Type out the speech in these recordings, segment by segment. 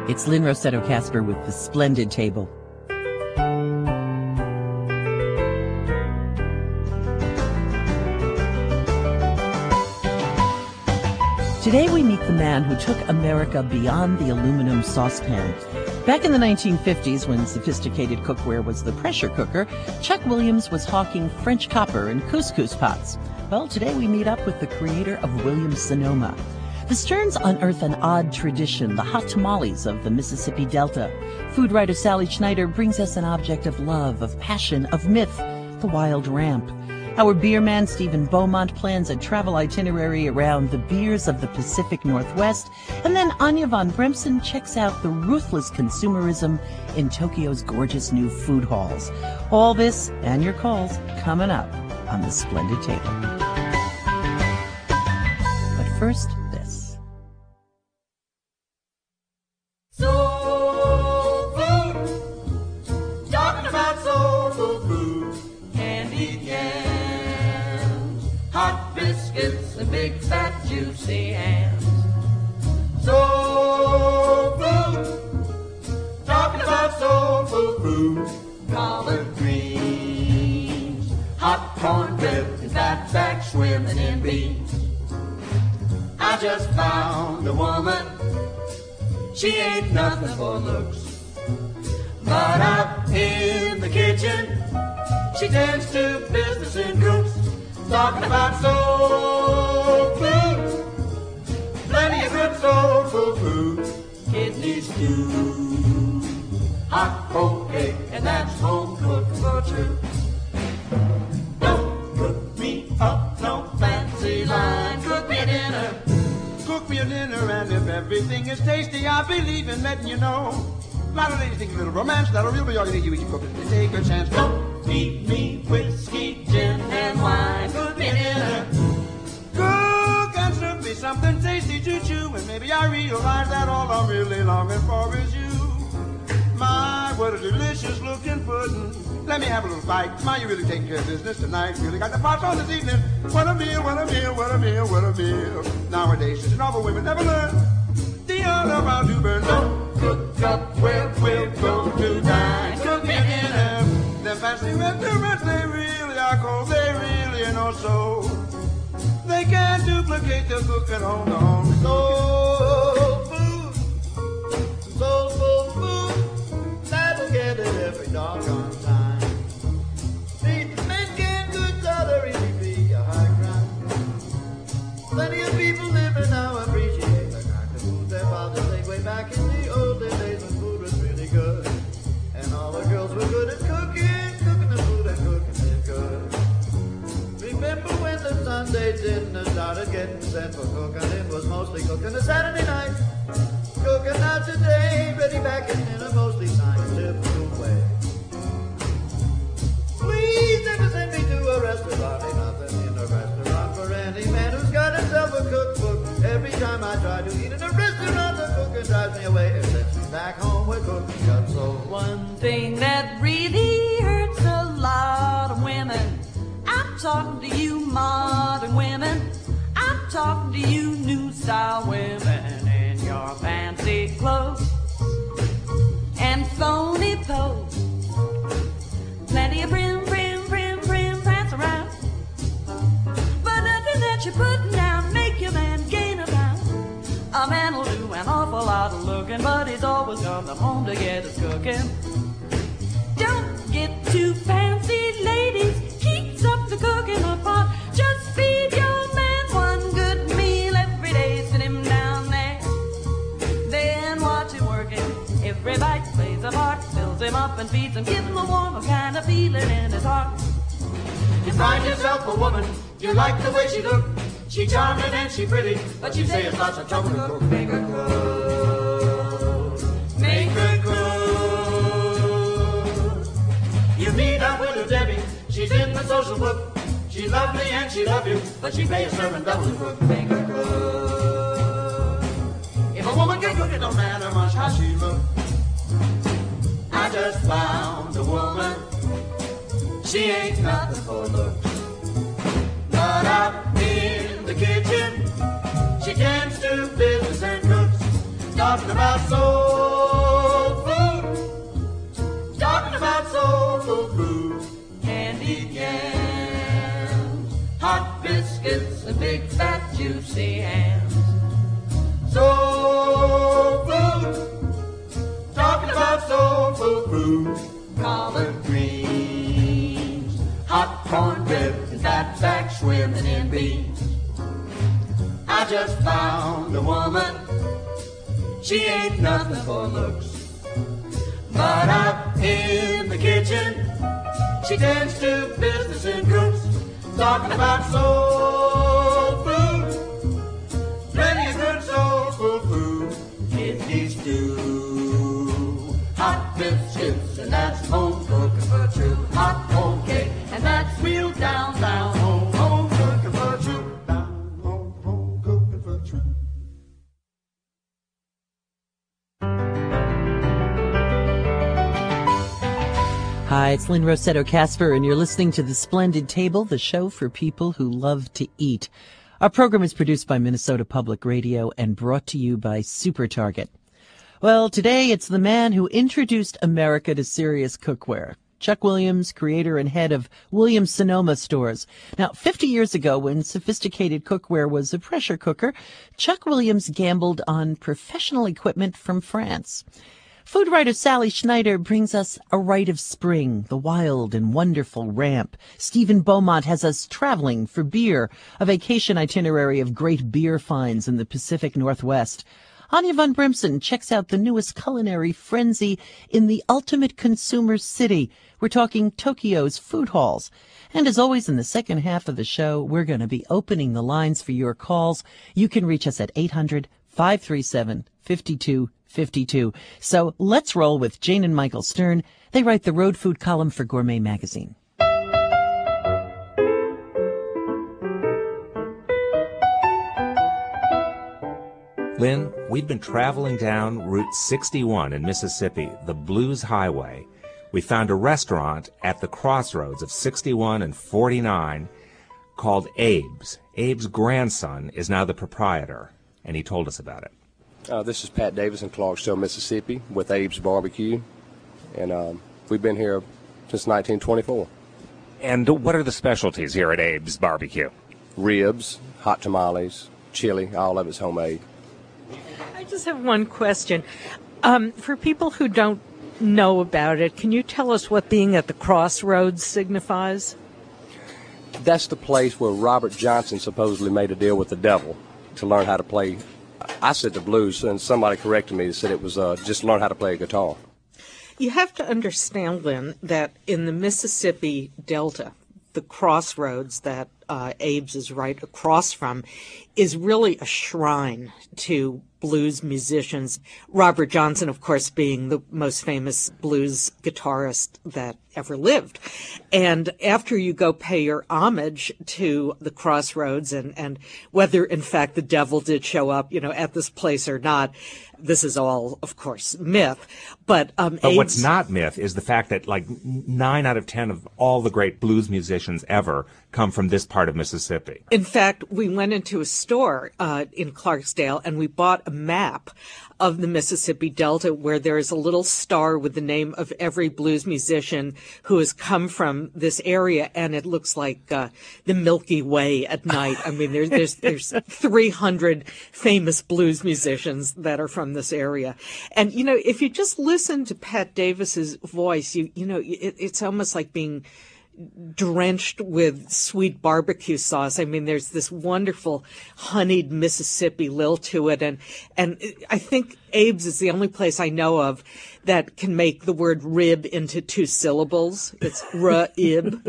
It's Lynn Rossetto Kasper with The Splendid Table. Today we meet the man who took America beyond the aluminum saucepan. Back in the 1950s, when sophisticated cookware was the pressure cooker, Chuck Williams was hawking French copper and couscous pots. Well, today we meet up with the creator of Williams-Sonoma. The Sterns unearth an odd tradition, the hot tamales of the Mississippi Delta. Food writer Sally Schneider brings us an object of love, of passion, of myth, the wild ramp. Our beer man Stephen Beaumont plans a travel itinerary around the beers of the Pacific Northwest. And then Anya von Bremsen checks out the ruthless consumerism in Tokyo's gorgeous new food halls. All this and your calls coming up on The Splendid Table. But first, this. Soul food, talking about soul food, candied yams, hot biscuits and big fat juicy hams. Soul food, talking about soul food, collard greens, hot cornbread and fat back swimming in beans. I just found a woman, she ain't nothing for looks, but out in the kitchen, she tends to business and cooks. Talking about soul food, plenty of good soulful food. Kidney stew, hot poke, and that's home cooked for true. Don't cook me up no fancy line, cook me dinner. Cook me a dinner, and if everything is tasty, I believe in letting you know. A lot of ladies think a little romance, that'll really be all you need. You eat your cooking, take a chance. Don't feed me whiskey, gin, and wine, cook me dinner. Cook and serve me something tasty to chew, and maybe I realize that all I'm really longing for is you. My, what a delicious looking pudding. Let me have a little bite. My, you really taking care of business tonight. Really got the pots on this evening. What a meal, what a meal, what a meal, what a meal. Nowadays, such an awful women never learn the art of how to burn. Don't cook up where we'll go to dine, cook me dinner. Them fancy restaurants, they really are cold. They really are no so. They can't duplicate the cooking on the home. Soul food, soulful food, that'll get it every doggone time. Making good salary be a high ground. Plenty of people living now appreciate the kind of food their fathers ate way back in the olden days when food was really good. And all the girls were good at cooking the food and cooking it good. Remember when the Sunday dinner started getting sent for cooking? It was mostly cooking a Saturday night. Cooking out today, ready back in a mostly scientific way. Please never send me to a restaurant. Ain't nothing in a restaurant for any man who's got himself a cookbook. Every time I try to eat in a restaurant, the cooking drives me away and sends me back home with cooking got so. One thing that really hurts a lot of women, I'm talking to you modern women, I'm talking to you new style women in your fancy clothes and phony pose. Plenty of prim, prance around, but nothing that you're putting down make your man gain a pound. A man will do an awful lot of looking, but he's always coming home to get his cooking. Don't get too fancy, ladies, keeps up the cooking apart. Just feed your man one good meal every day, sit him down there, then watch him working. Every bite plays a part, fills him up and feeds him, gives him a warm kind of feeling in his heart. You find yourself a woman, you like the way she look. She charming and she pretty, but you say it's lots of trouble to cook. Make her cook, make her cook. You meet up with her Debbie, she's in the social book. She's lovely and she love you, but she pays serving double to cook. Make her cook. If a woman can cook, it don't matter much how she look. I just found a woman, she ain't nothing for looks, but out in the kitchen, she tends to business and cooks. Talking about soul big, fat, juicy hands. Soul food, talking about soul food. Collard greens, hot cornbread, and fatback swimming in beans. I just found a woman, she ain't nothing for looks, but out in the kitchen, she tends to business and cooks. Talking about soul food, plenty of good soul food, kidney stew, hot biscuits, and that's home cooking for true. Hot home cake, and that's real down home cooking for true. Down home cooking for true. Hi, it's Lynn Rossetto Casper, and you're listening to The Splendid Table, the show for people who love to eat. Our program is produced by Minnesota Public Radio and brought to you by Super Target. Well, today it's the man who introduced America to serious cookware. Chuck Williams, creator and head of Williams-Sonoma stores. Now, 50 years ago, when sophisticated cookware was a pressure cooker, Chuck Williams gambled on professional equipment from France. Food writer Sally Schneider brings us A Rite of Spring, the wild and wonderful ramp. Stephen Beaumont has us traveling for beer, a vacation itinerary of great beer finds in the Pacific Northwest. Anya von Brimson checks out the newest culinary frenzy in the ultimate consumer city. We're talking Tokyo's food halls. And as always, in the second half of the show, we're going to be opening the lines for your calls. You can reach us at 800-537-5252. So let's roll with Jane and Michael Stern. They write the road food column for Gourmet Magazine. Lynn, we've been traveling down Route 61 in Mississippi, the Blues Highway. We found a restaurant at the crossroads of 61 and 49 called Abe's. Abe's grandson is now the proprietor, and he told us about it. This is Pat Davis in Clarksville, Mississippi, with Abe's Barbecue, and we've been here since 1924. And what are the specialties here at Abe's Barbecue? Ribs, hot tamales, chili, all of it's homemade. I just have one question. For people who don't know about it, can you tell us what being at the crossroads signifies? That's the place where Robert Johnson supposedly made a deal with the devil to learn how to play. I said the blues, and somebody corrected me and said it was just learn how to play a guitar. You have to understand, Lynn, that in the Mississippi Delta, the crossroads that Abe's is right across from is really a shrine to blues musicians. Robert Johnson, of course, being the most famous blues guitarist that ever lived. And after you go pay your homage to the crossroads and whether, in fact, the devil did show up, at this place or not, this is all, of course, myth. But what's not myth is the fact that, 9 out of 10 of all the great blues musicians ever come from this part of Mississippi. In fact, we went into a store in Clarksdale and we bought a map of the Mississippi Delta where there is a little star with the name of every blues musician who has come from this area, and it looks like the Milky Way at night. I mean, there's 300 famous blues musicians that are from this area. And, if you just listen to Pat Davis's voice, it's almost like being drenched with sweet barbecue sauce. I mean, there's this wonderful honeyed Mississippi lilt to it. And I think Abe's is the only place I know of that can make the word rib into 2 syllables. It's ra-ib.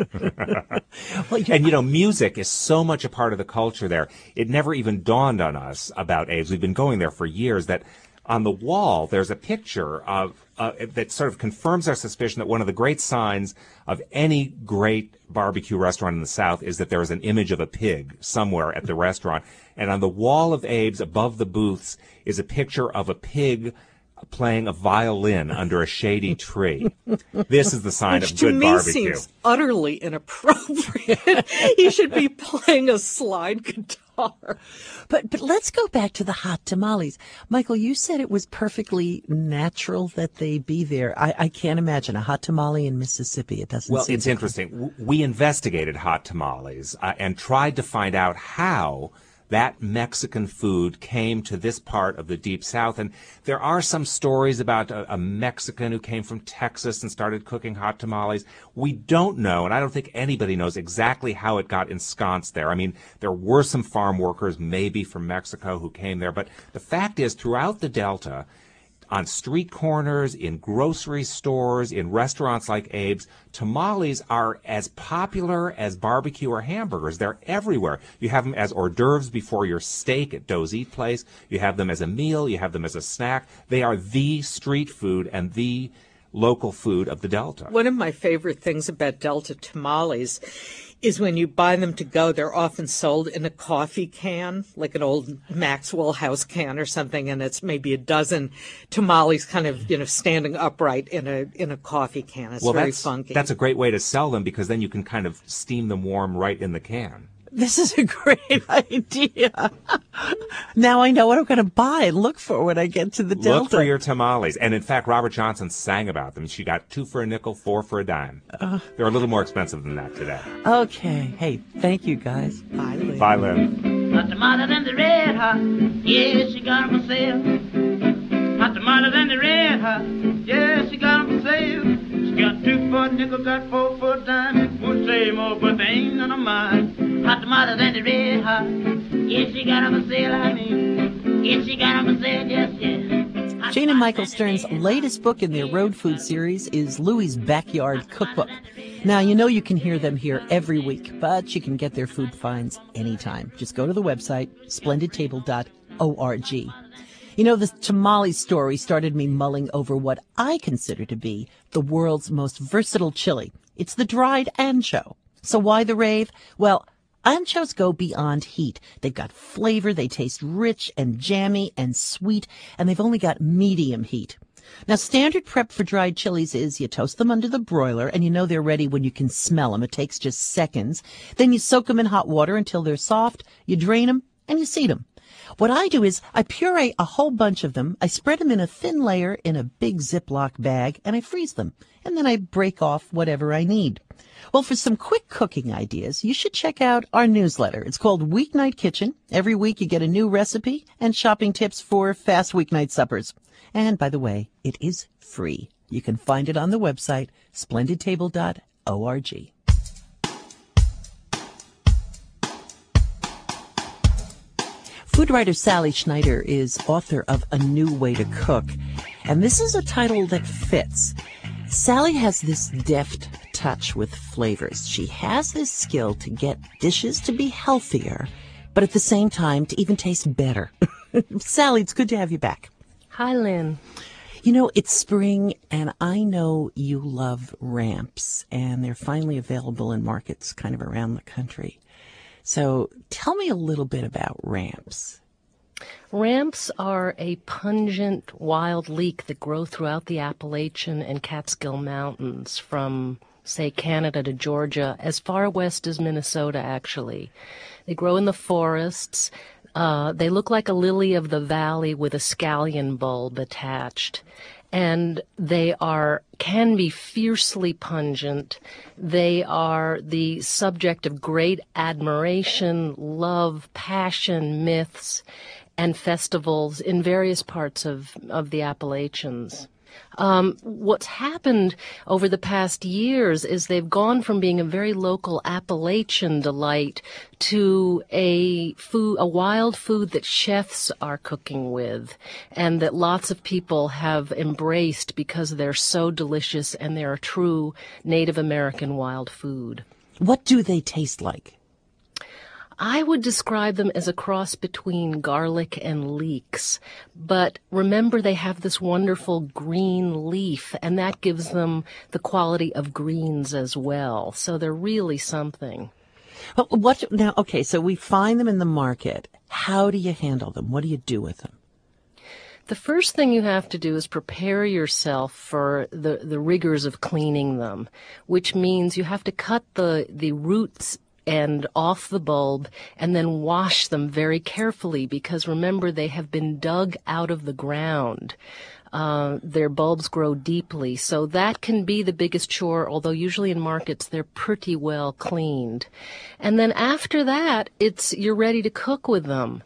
And, music is so much a part of the culture there. It never even dawned on us about Abe's. We've been going there for years that on the wall, there's a picture of that sort of confirms our suspicion that one of the great signs of any great barbecue restaurant in the South is that there is an image of a pig somewhere at the restaurant. And on the wall of Abe's, above the booths, is a picture of a pig playing a violin under a shady tree. This is the sign Which of to good me barbecue. seems utterly inappropriate. He should be playing a slide guitar. But let's go back to the hot tamales. Michael, you said it was perfectly natural that they be there. I can't imagine a hot tamale in Mississippi. It doesn't Well, seem it's interesting. We investigated hot tamales and tried to find out how that Mexican food came to this part of the Deep South. And there are some stories about a Mexican who came from Texas and started cooking hot tamales. We don't know, and I don't think anybody knows exactly how it got ensconced there. I mean, there were some farm workers, maybe from Mexico, who came there. But the fact is, throughout the Delta, on street corners, in grocery stores, in restaurants like Abe's, tamales are as popular as barbecue or hamburgers. They're everywhere. You have them as hors d'oeuvres before your steak at Doe's Eat Place. You have them as a meal. You have them as a snack. They are the street food and the local food of the Delta. One of my favorite things about Delta tamales is when you buy them to go, they're often sold in a coffee can, like an old Maxwell House can or something, and it's maybe a dozen tamales kind of, standing upright in a coffee can. It's very funky. That's a great way to sell them because then you can kind of steam them warm right in the can. This is a great idea. Now I know what I'm going to buy and look for when I get to the Delta. Look for your tamales. And in fact, Robert Johnson sang about them. She got 2 for a nickel, 4 for a dime. They're a little more expensive than that today. Okay. Hey, thank you, guys. Bye, Lynn. Bye, Lynn. Hot tamales and the red hot, yes, she got 'em for sale. Hot tamales and the red hot, yes, she got 'em for sale. She got 2 for a nickel, got 4 for a dime. Would say more, but they ain't none of mine. Hot tamales and the red hot, yes, she got 'em for sale, yes, she got 'em for sale, yes, yes. Jane and Michael Stern's latest book in their road food series is Louie's Backyard Cookbook. Now, you know you can hear them here every week, but you can get their food finds anytime. Just go to the website, splendidtable.org. You know, the tamale story started me mulling over what I consider to be the world's most versatile chili. It's the dried ancho. So why the rave? Well, anchos go beyond heat. They've got flavor, they taste rich and jammy and sweet, and they've only got medium heat. Now, standard prep for dried chilies is you toast them under the broiler, and you know they're ready when you can smell them. It takes just seconds. Then you soak them in hot water until they're soft, you drain them, and you seed them. What I do is I puree a whole bunch of them, I spread them in a thin layer in a big Ziploc bag, and I freeze them. And then I break off whatever I need. Well, for some quick cooking ideas, you should check out our newsletter. It's called Weeknight Kitchen. Every week you get a new recipe and shopping tips for fast weeknight suppers. And by the way, it is free. You can find it on the website, splendidtable.org. Food writer Sally Schneider is author of A New Way to Cook, and this is a title that fits. Sally has this deft touch with flavors. She has this skill to get dishes to be healthier, but at the same time to even taste better. Sally, it's good to have you back. Hi, Lynn. You know, it's spring, and I know you love ramps, and they're finally available in markets kind of around the country. So tell me a little bit about ramps. Ramps are a pungent wild leek that grow throughout the Appalachian and Catskill Mountains from, say, Canada to Georgia, as far west as Minnesota, actually. They grow in the forests. They look like a lily of the valley with a scallion bulb attached. And they can be fiercely pungent. They are the subject of great admiration, love, passion, myths, and festivals in various parts of the Appalachians. What's happened over the past years is they've gone from being a very local Appalachian delight to a wild food that chefs are cooking with and that lots of people have embraced because they're so delicious and they're a true Native American wild food. What do they taste like? I would describe them as a cross between garlic and leeks, but remember they have this wonderful green leaf, and that gives them the quality of greens as well. So they're really something. Okay, so we find them in the market. How do you handle them? What do you do with them? The first thing you have to do is prepare yourself for the rigors of cleaning them, which means you have to cut the roots and off the bulb and then wash them very carefully, because remember, they have been dug out of the ground. Their bulbs grow deeply, so that can be the biggest chore, although usually in markets they're pretty well cleaned. And then after that, you're ready to cook with them.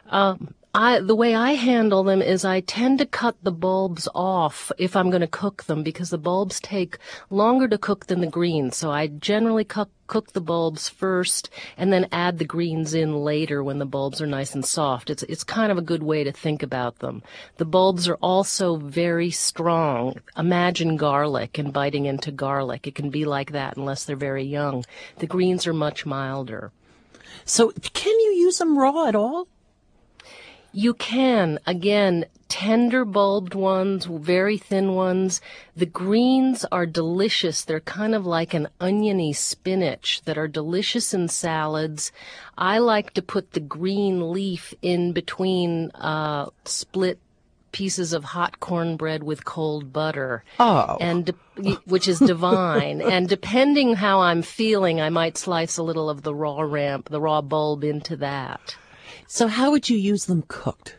The way I handle them is I tend to cut the bulbs off if I'm going to cook them, because the bulbs take longer to cook than the greens. So I generally cook the bulbs first and then add the greens in later when the bulbs are nice and soft. It's kind of a good way to think about them. The bulbs are also very strong. Imagine garlic and biting into garlic. It can be like that unless they're very young. The greens are much milder. So can you use them raw at all? You can. Again, tender bulbed ones, very thin ones. The greens are delicious. They're kind of like an oniony spinach that are delicious in salads. I like to put the green leaf in between split pieces of hot cornbread with cold butter. Oh. Which is divine. And depending how I'm feeling, I might slice a little of the raw bulb into that. So how would you use them cooked?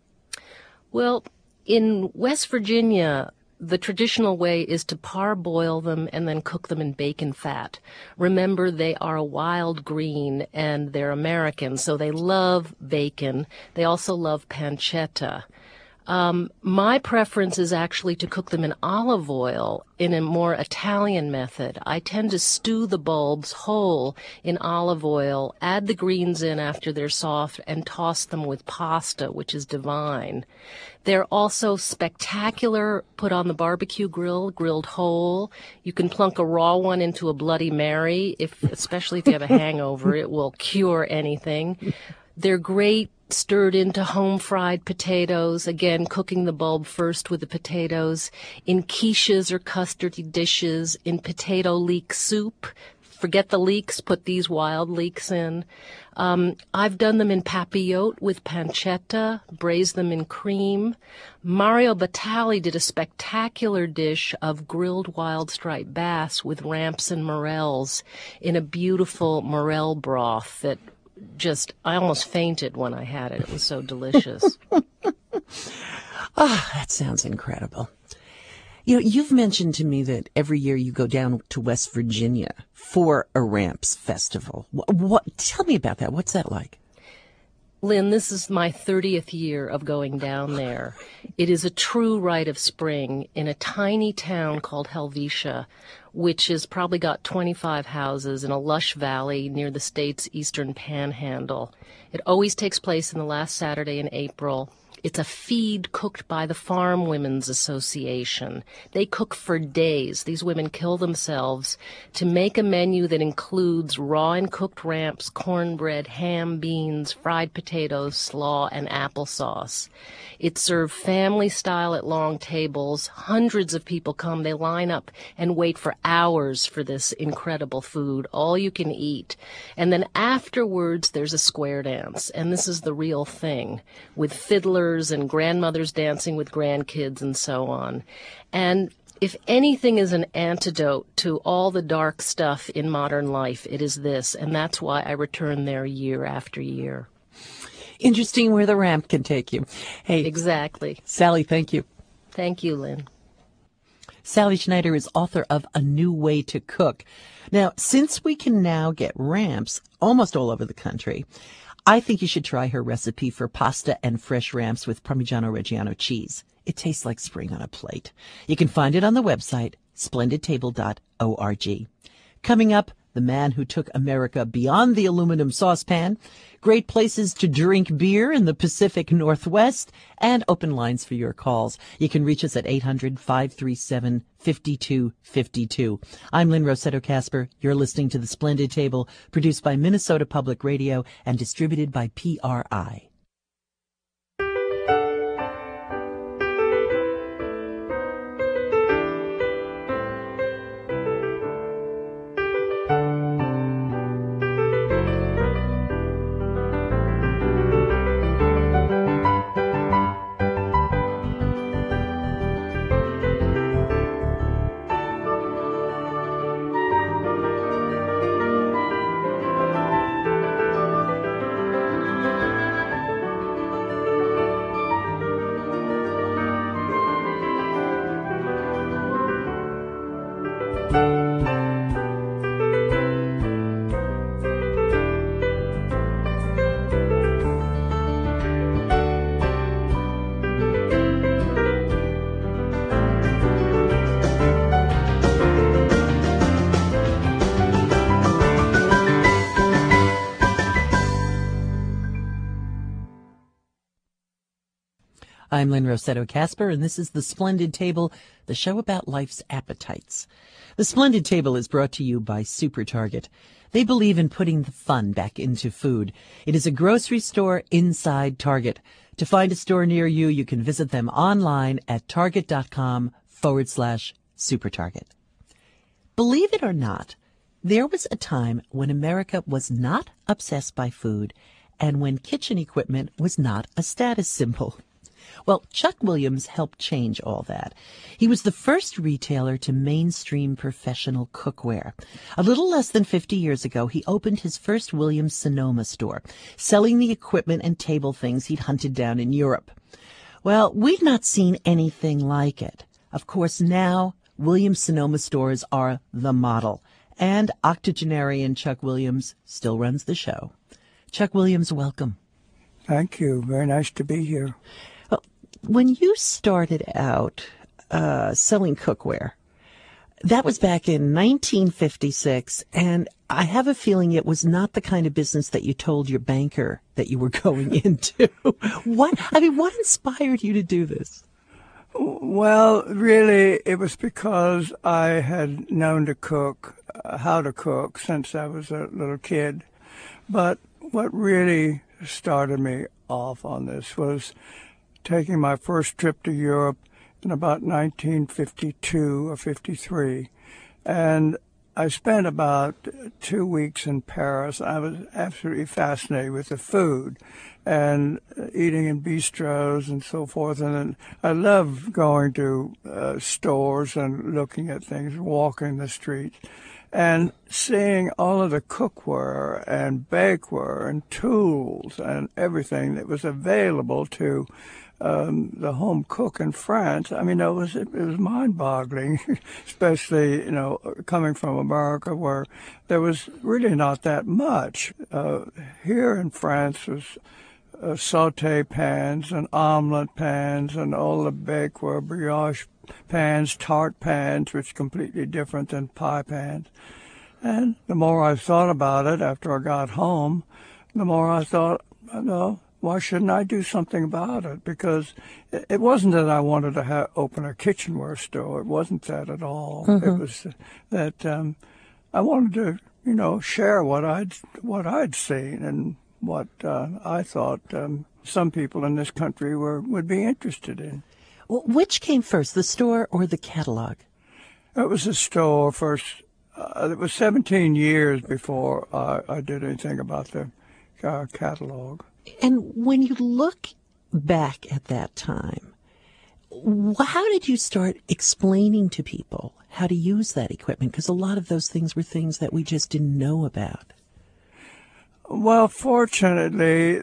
Well, in West Virginia, the traditional way is to parboil them and then cook them in bacon fat. Remember, they are a wild green and they're American, so they love bacon. They also love pancetta. My preference is actually to cook them in olive oil in a more Italian method. I tend to stew the bulbs whole in olive oil, add the greens in after they're soft, and toss them with pasta, which is divine. They're also spectacular put on the barbecue grill, grilled whole. You can plunk a raw one into a Bloody Mary, especially if you have a hangover. It will cure anything. They're great stirred into home-fried potatoes, again, cooking the bulb first with the potatoes, in quiches or custardy dishes, in potato leek soup. Forget the leeks, put these wild leeks in. I've done them in papillote with pancetta, braised them in cream. Mario Batali did a spectacular dish of grilled wild striped bass with ramps and morels in a beautiful morel broth that I almost fainted when I had it. It was so delicious. That sounds incredible. You've mentioned to me that every year you go down to West Virginia for a Ramps Festival. Tell me about that. What's that like? Lynn, this is my 30th year of going down there. It is a true rite of spring in a tiny town called Helvetia, which has probably got 25 houses in a lush valley near the state's eastern panhandle. It always takes place in the last Saturday in April. It's a feed cooked by the Farm Women's Association. They cook for days. These women kill themselves to make a menu that includes raw and cooked ramps, cornbread, ham, beans, fried potatoes, slaw, and applesauce. It's served family style at long tables. Hundreds of people come. They line up and wait for hours for this incredible food, all you can eat. And then afterwards, there's a square dance. And this is the real thing, with fiddlers and grandmothers dancing with grandkids and so on. And if anything is an antidote to all the dark stuff in modern life, it is this, and that's why I return there year after year. Interesting where the ramp can take you. Hey, exactly. Sally, thank you. Thank you, Lynn. Sally Schneider is author of A New Way to Cook. Now, since we can now get ramps almost all over the country, I think you should try her recipe for pasta and fresh ramps with Parmigiano Reggiano cheese. It tastes like spring on a plate. You can find it on the website, splendidtable.org. Coming up, the man who took America beyond the aluminum saucepan, great places to drink beer in the Pacific Northwest, and open lines for your calls. You can reach us at 800-537-5252. I'm Lynn Rossetto Kasper. You're listening to The Splendid Table, produced by Minnesota Public Radio and distributed by PRI. I'm Lynn Rossetto Casper, and this is The Splendid Table, the show about life's appetites. The Splendid Table is brought to you by Super Target. They believe in putting the fun back into food. It is a grocery store inside Target. To find a store near you, you can visit them online at target.com/supertarget. Believe it or not, there was a time when America was not obsessed by food and when kitchen equipment was not a status symbol. Well, Chuck Williams helped change all that. He was the first retailer to mainstream professional cookware. A little less than 50 years ago, he opened his first Williams-Sonoma store, selling the equipment and table things he'd hunted down in Europe. Well, we've not seen anything like it. Of course, now Williams-Sonoma stores are the model, and octogenarian Chuck Williams still runs the show. Chuck Williams, welcome. Thank you. Very nice to be here. When you started out selling cookware, that was back in 1956, and I have a feeling it was not the kind of business that you told your banker that you were going into. What inspired you to do this? Well, really, it was because I had known to cook, how to cook, since I was a little kid. But what really started me off on this was taking my first trip to Europe in about 1952 or 53. And I spent about 2 weeks in Paris. I was absolutely fascinated with the food and eating in bistros and so forth. And then I love going to stores and looking at things, walking the streets, and seeing all of the cookware and bakeware and tools and everything that was available to the home cook in France. I mean, it was mind-boggling, especially, coming from America where there was really not that much. Here in France was saute pans and omelet pans and all the bakeware, brioche pans, tart pans, which is completely different than pie pans. And the more I thought about it after I got home, the more I thought, why shouldn't I do something about it? Because it wasn't that I wanted to open a kitchenware store. It wasn't that at all. Mm-hmm. It was that I wanted to, share what I'd seen and what I thought some people in this country would be interested in. Well, which came first, the store or the catalog? It was the store first. It was 17 years before I did anything about the catalog. And when you look back at that time, how did you start explaining to people how to use that equipment? Because a lot of those things were things that we just didn't know about. Well, fortunately,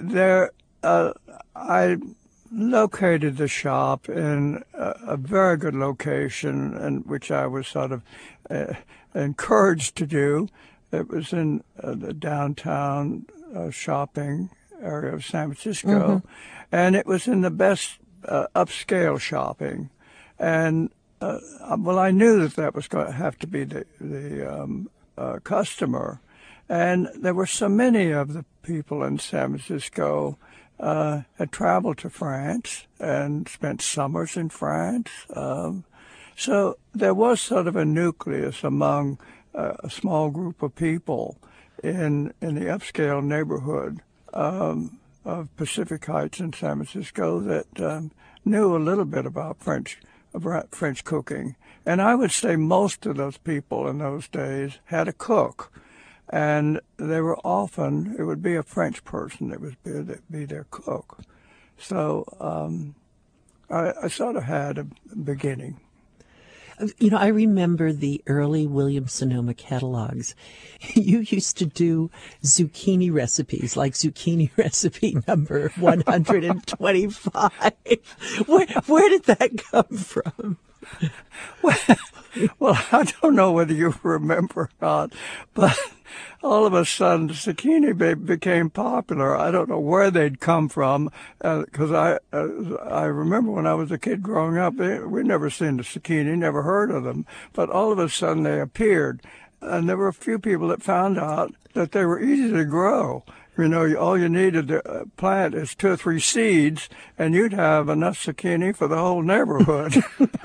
I located the shop in a very good location, and which I was sort of encouraged to do. It was in the downtown shopping area of San Francisco, mm-hmm. and it was in the best upscale shopping. And I knew that was going to have to be the customer. And there were so many of the people in San Francisco had traveled to France and spent summers in France. So there was sort of a nucleus among a small group of people in the upscale neighborhood of Pacific Heights in San Francisco that knew a little bit about French cooking. And I would say most of those people in those days had a cook. And they were often, it would be a French person that would be their cook. So I sort of had a beginning. I remember the early Williams-Sonoma catalogs. You used to do zucchini recipes, like zucchini recipe number 125. Where did that come from? Well, I don't know whether you remember or not, but all of a sudden, zucchini became popular. I don't know where they'd come from, because I remember when I was a kid growing up, we'd never seen the zucchini, never heard of them, but all of a sudden they appeared, and there were a few people that found out that they were easy to grow. You know, all you needed to plant is 2 or 3 seeds, and you'd have enough zucchini for the whole neighborhood.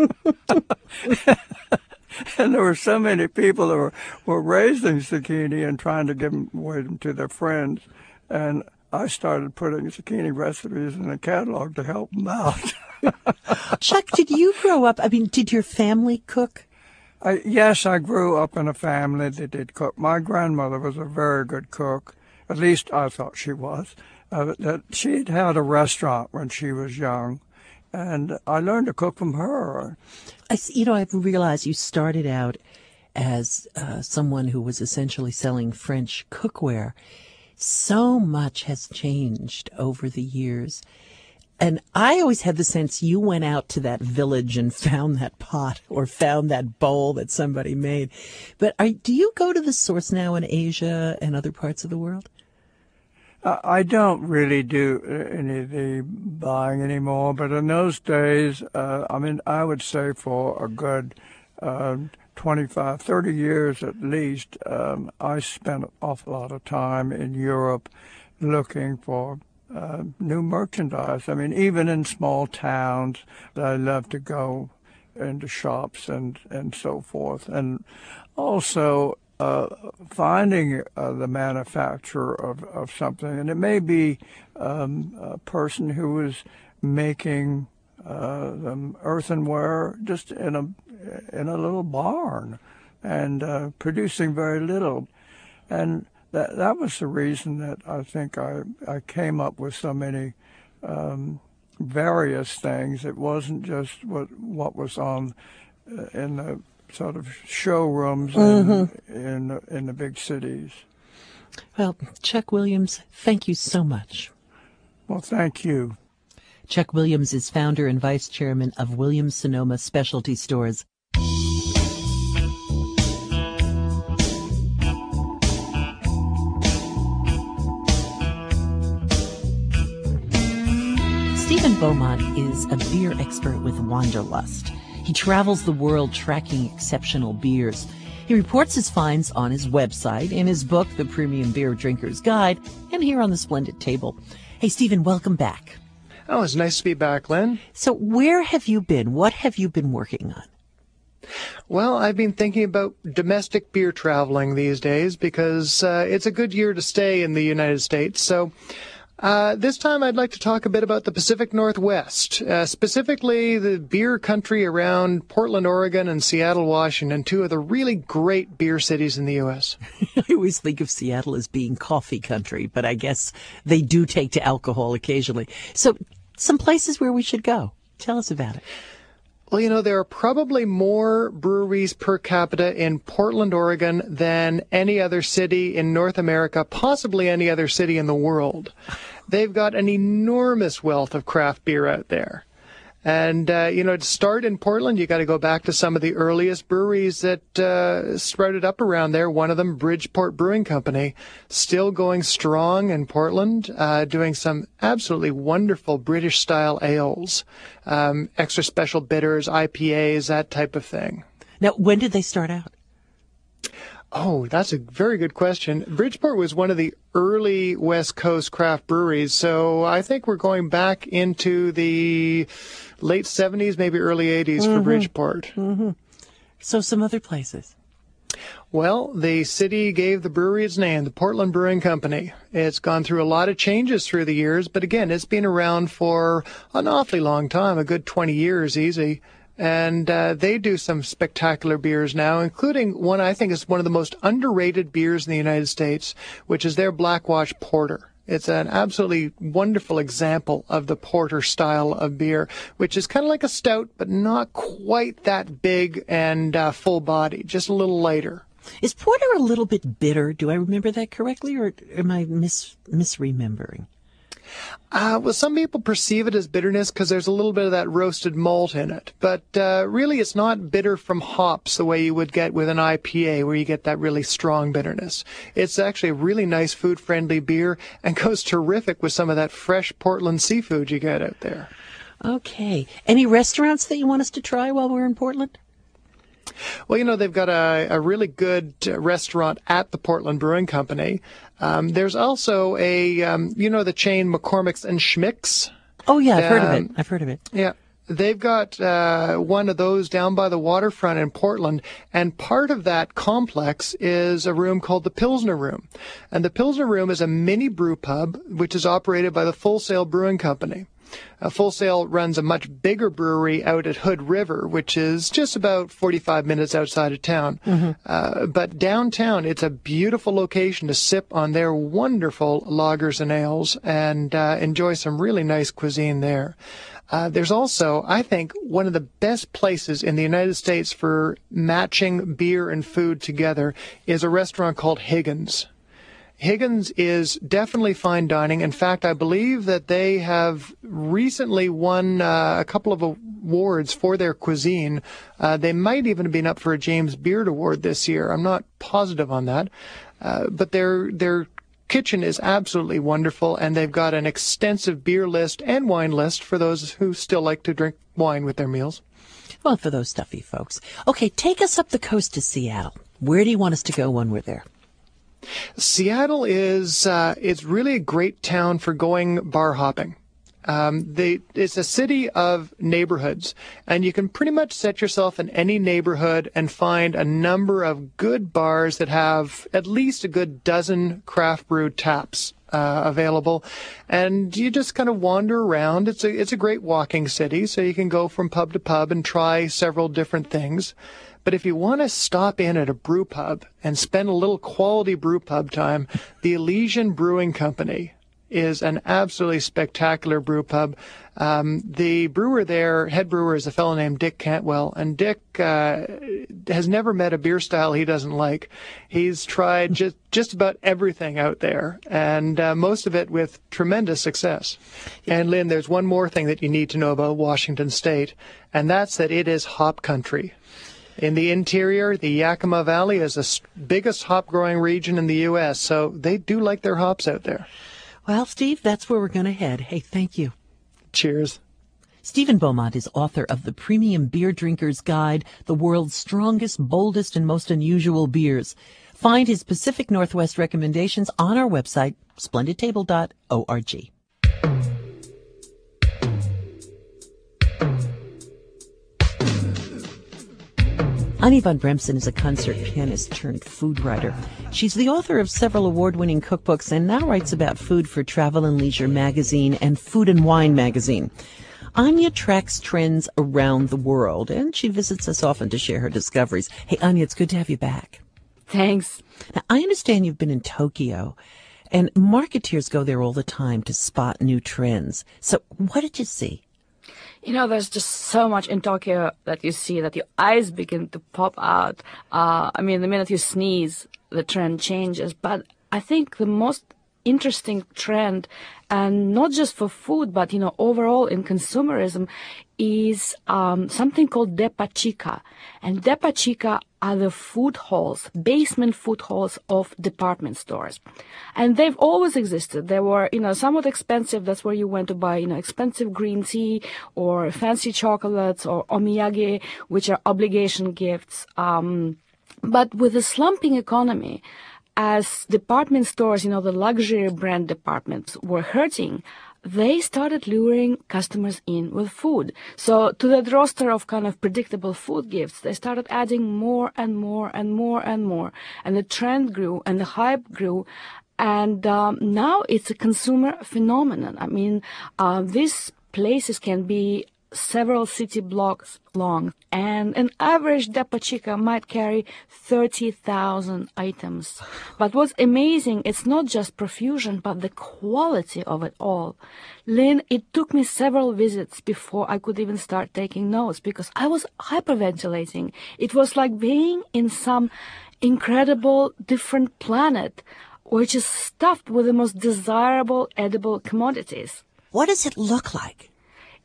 And there were so many people that were raising zucchini and trying to give them away to their friends. And I started putting zucchini recipes in the catalog to help them out. Chuck, did you grow up, did your family cook? Yes, I grew up in a family that did cook. My grandmother was a very good cook. At least I thought she was. That she'd had a restaurant when she was young, and I learned to cook from her. I've realized you started out as someone who was essentially selling French cookware. So much has changed over the years. And I always had the sense you went out to that village and found that pot or found that bowl that somebody made. But do you go to the source now in Asia and other parts of the world? I don't really do any of the buying anymore, but in those days, I would say for a good 25, 30 years at least, I spent an awful lot of time in Europe looking for new merchandise. Even in small towns, I love to go into shops and so forth. And also finding the manufacturer of something. And it may be a person who is making earthenware just in a little barn and producing very little. And that was the reason that I think I came up with so many various things. It wasn't just what was on in the sort of showrooms in the big cities. Well, Chuck Williams, thank you so much. Well, thank you. Chuck Williams is founder and vice chairman of Williams-Sonoma Specialty Stores. Stephen Beaumont is a beer expert with Wanderlust. He travels the world tracking exceptional beers. He reports his finds on his website, in his book, The Premium Beer Drinker's Guide, and here on the Splendid Table. Hey, Stephen, welcome back. Oh, it's nice to be back, Lynn. So where have you been? What have you been working on? Well, I've been thinking about domestic beer traveling these days because it's a good year to stay in the United States. So this time I'd like to talk a bit about the Pacific Northwest, specifically the beer country around Portland, Oregon, and Seattle, Washington, 2 of the really great beer cities in the U.S. I always think of Seattle as being coffee country, but I guess they do take to alcohol occasionally. So some places where we should go. Tell us about it. Well, there are probably more breweries per capita in Portland, Oregon than any other city in North America, possibly any other city in the world. They've got an enormous wealth of craft beer out there. And, to start in Portland, you got to go back to some of the earliest breweries that sprouted up around there. One of them, Bridgeport Brewing Company, still going strong in Portland, doing some absolutely wonderful British-style ales, extra special bitters, IPAs, that type of thing. Now, when did they start out? Oh, that's a very good question. Bridgeport was one of the early West Coast craft breweries, so I think we're going back into the late 70s, maybe early 80s for Bridgeport. Mm-hmm. So some other places. Well, the city gave the brewery its name, the Portland Brewing Company. It's gone through a lot of changes through the years, but again, it's been around for an awfully long time, a good 20 years easy. And they do some spectacular beers now, including one I think is one of the most underrated beers in the United States, which is their Blackwatch Porter. It's an absolutely wonderful example of the porter style of beer, which is kind of like a stout, but not quite that big and full body, just a little lighter. Is porter a little bit bitter? Do I remember that correctly, or am I misremembering? Well, some people perceive it as bitterness because there's a little bit of that roasted malt in it. But really, it's not bitter from hops the way you would get with an IPA where you get that really strong bitterness. It's actually a really nice food-friendly beer and goes terrific with some of that fresh Portland seafood you get out there. Okay. Any restaurants that you want us to try while we're in Portland? Well, they've got a really good restaurant at the Portland Brewing Company. There's also the chain McCormick's and Schmick's. Oh, yeah, I've heard of it. Yeah. They've got one of those down by the waterfront in Portland, and part of that complex is a room called the Pilsner Room. And the Pilsner Room is a mini brew pub, which is operated by the Full Sail Brewing Company. Full Sail runs a much bigger brewery out at Hood River, which is just about 45 minutes outside of town. Mm-hmm. But downtown, it's a beautiful location to sip on their wonderful lagers and ales and enjoy some really nice cuisine there. There's also, I think, one of the best places in the United States for matching beer and food together is a restaurant called Higgins. Higgins is definitely fine dining. In fact, I believe that they have recently won a couple of awards for their cuisine. They might even have been up for a James Beard Award this year. I'm not positive on that. But their kitchen is absolutely wonderful, and they've got an extensive beer list and wine list for those who still like to drink wine with their meals. Well, for those stuffy folks. Okay, take us up the coast to Seattle. Where do you want us to go when we're there? Seattle is it's really a great town for going bar hopping. It's a city of neighborhoods, and you can pretty much set yourself in any neighborhood and find a number of good bars that have at least a good dozen craft brewed taps available, and you just kind of wander around. It's a great walking city, so you can go from pub to pub and try several different things. But if you want to stop in at a brew pub and spend a little quality brew pub time, the Elysian Brewing Company is an absolutely spectacular brew pub. The brewer there, head brewer, is a fellow named Dick Cantwell, and Dick has never met a beer style he doesn't like. He's tried just about everything out there, and most of it with tremendous success. And Lynn, there's one more thing that you need to know about Washington State, and that's that it is hop country. In the interior, the Yakima Valley is the biggest hop-growing region in the U.S., so they do like their hops out there. Well, Steve, that's where we're going to head. Hey, thank you. Cheers. Stephen Beaumont is author of The Premium Beer Drinker's Guide, the world's strongest, boldest, and most unusual beers. Find his Pacific Northwest recommendations on our website, splendidtable.org. Anya von Bremsen is a concert pianist turned food writer. She's the author of several award-winning cookbooks and now writes about food for Travel and Leisure magazine and Food and Wine magazine. Anya tracks trends around the world, and she visits us often to share her discoveries. Hey, Anya, it's good to have you back. Thanks. Now, I understand you've been in Tokyo, and marketeers go there all the time to spot new trends. So what did you see? There's just so much in Tokyo that you see that your eyes begin to pop out. The minute you sneeze, the trend changes. But I think the most interesting trend, and not just for food, but, overall in consumerism, is something called depachika. And depachika are the food halls, basement food halls of department stores. And they've always existed. They were, somewhat expensive. That's where you went to buy, expensive green tea or fancy chocolates or omiyage, which are obligation gifts. But with the slumping economy, as department stores, the luxury brand departments were hurting, they started luring customers in with food. So to that roster of kind of predictable food gifts, they started adding more and more and more and more. And the trend grew and the hype grew. And now it's a consumer phenomenon. These places can be several city blocks long, and an average depachika might carry 30,000 items. But what's amazing, it's not just profusion, but the quality of it all. Lynn, it took me several visits before I could even start taking notes because I was hyperventilating. It was like being in some incredible different planet, which is stuffed with the most desirable edible commodities. What does it look like?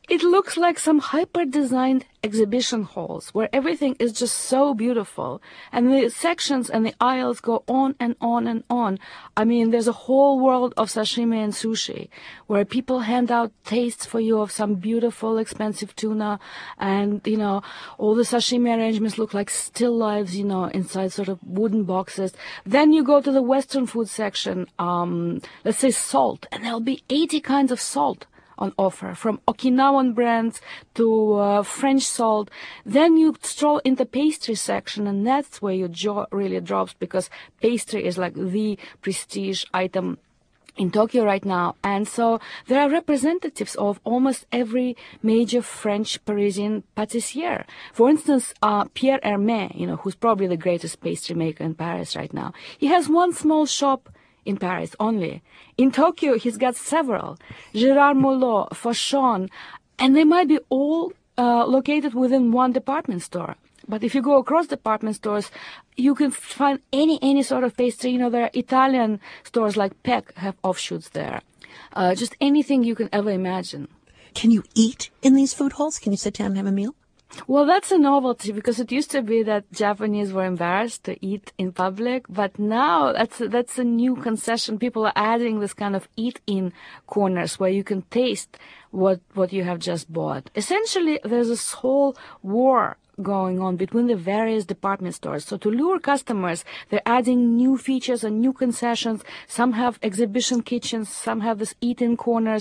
It looks like some hyper-designed exhibition halls where everything is just so beautiful. And the sections and the aisles go on and on and on. I mean, there's a whole world of sashimi and sushi where people hand out tastes for you of some beautiful, expensive tuna. And, you know, all the sashimi arrangements look like still lives, you know, inside sort of wooden boxes. Then you go to the Western food section, let's say salt, and there'll be 80 kinds of salt on offer, from Okinawan brands to French salt. Then you stroll in the pastry section, and that's where your jaw really drops, because pastry is like the prestige item in Tokyo right now. And so there are representatives of almost every major French Parisian pâtissier. For instance, Pierre Hermé, you know, who's probably the greatest pastry maker in Paris right now. He has one small shop in Paris only. In Tokyo, he's got several. Gérard Moulot, Fauchon, and they might be all located within one department store. But if you go across department stores, you can find any sort of pastry. You know, there are Italian stores like Peck have offshoots there. Just anything you can ever imagine. Can you eat in these food halls? Can you sit down and have a meal? Well, that's a novelty, because it used to be that Japanese were embarrassed to eat in public, but now that's a new concession. People are adding this kind of eat-in corners where you can taste what you have just bought. Essentially, there's this whole war going on between the various department stores. So to lure customers, they're adding new features and new concessions. Some have exhibition kitchens, some have this eat-in corners.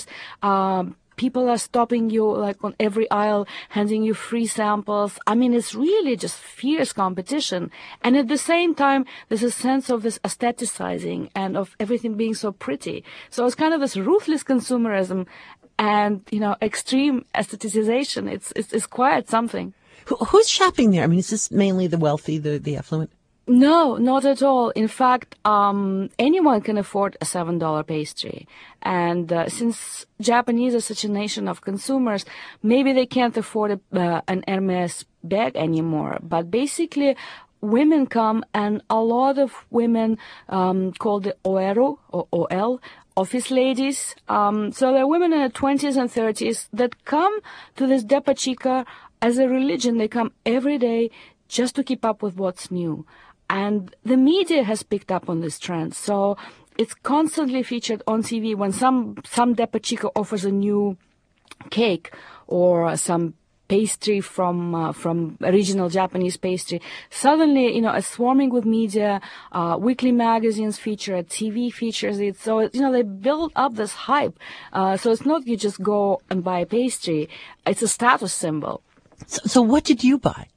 People are stopping you like on every aisle, handing you free samples. I mean, it's really just fierce competition. And at the same time, there's a sense of this aestheticizing and of everything being so pretty. So it's kind of this ruthless consumerism and, you know, extreme aestheticization. It's quite something. Who's shopping there? I mean, is this mainly the wealthy, the affluent? No, not at all. In fact, anyone can afford a $7 pastry. And since Japanese are such a nation of consumers, maybe they can't afford an Hermes bag anymore. But basically, women come, and a lot of women called the oeru, or OL, office ladies. So there are women in their 20s and 30s that come to this Depa-Chica as a religion. They come every day just to keep up with what's new. And the media has picked up on this trend. So it's constantly featured on TV when some Depa-Chica offers a new cake or some pastry from original Japanese pastry. Suddenly, you know, it's swarming with media. Weekly magazines feature it, TV features it. So, you know, they build up this hype. So it's not you just go and buy a pastry. It's a status symbol. So what did you buy?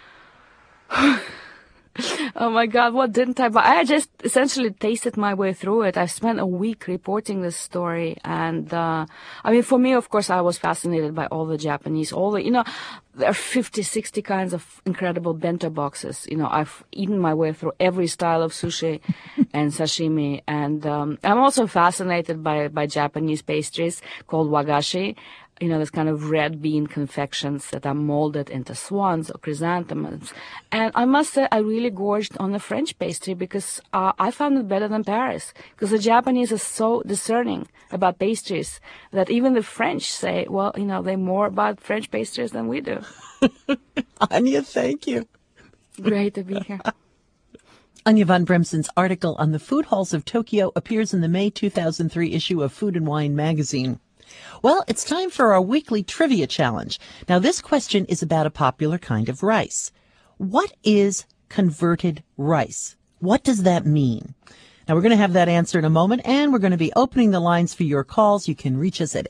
Oh my God, what didn't I buy? I just essentially tasted my way through it. I spent a week reporting this story. And, I mean, for me, of course, I was fascinated by all the Japanese, you know, there are 50, 60 kinds of incredible bento boxes. You know, I've eaten my way through every style of sushi and sashimi. And, I'm also fascinated by Japanese pastries called wagashi. You know, this kind of red bean confections that are molded into swans or chrysanthemums. And I must say, I really gorged on the French pastry because I found it better than Paris. Because the Japanese are so discerning about pastries that even the French say, well, you know, they're more about French pastries than we do. Anya, thank you. Great to be here. Anya von Bremsen's article on the food halls of Tokyo appears in the May 2003 issue of Food and Wine magazine. Well, it's time for our weekly trivia challenge. Now, this question is about a popular kind of rice. What is converted rice? What does that mean? Now, we're going to have that answer in a moment, and we're going to be opening the lines for your calls. You can reach us at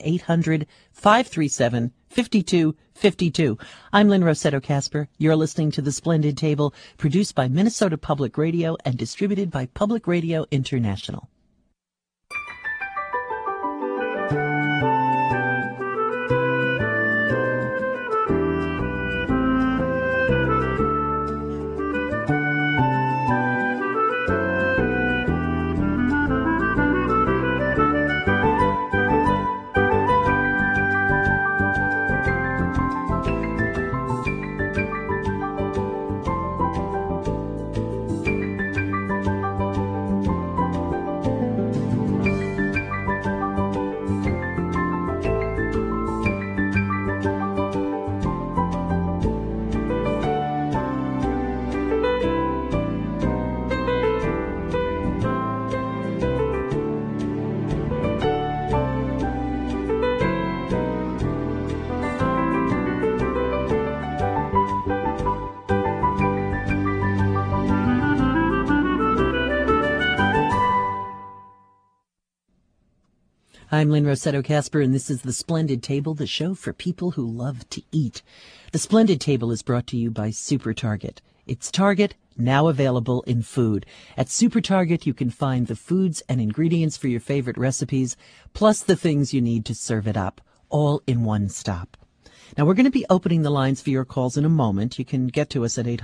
800-537-5252. I'm Lynn Rossetto Kasper. You're listening to The Splendid Table, produced by Minnesota Public Radio and distributed by Public Radio International. I'm Lynn Rossetto Casper, and this is The Splendid Table, the show for people who love to eat. The Splendid Table is brought to you by Super Target. It's Target, now available in food. At Super Target, you can find the foods and ingredients for your favorite recipes, plus the things you need to serve it up, all in one stop. Now, we're going to be opening the lines for your calls in a moment. You can get to us at